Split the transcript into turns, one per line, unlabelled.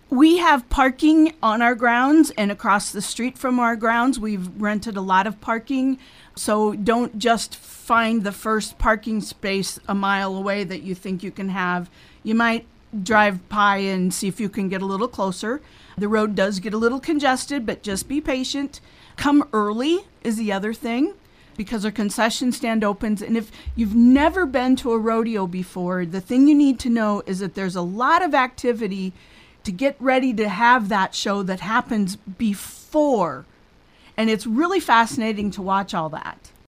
We have parking on our grounds and across the street from our grounds. We've rented a lot of parking. So don't just find the first parking space a mile away that you think you can have. You might drive by and see if you can get a little closer. The road does get a little congested, but just be patient. Come early is the other thing, because our concession stand opens. And if you've never been to a rodeo before, the thing you need to know is that there's a lot of activity to get ready to have that show that happens before. And it's really fascinating to watch all that.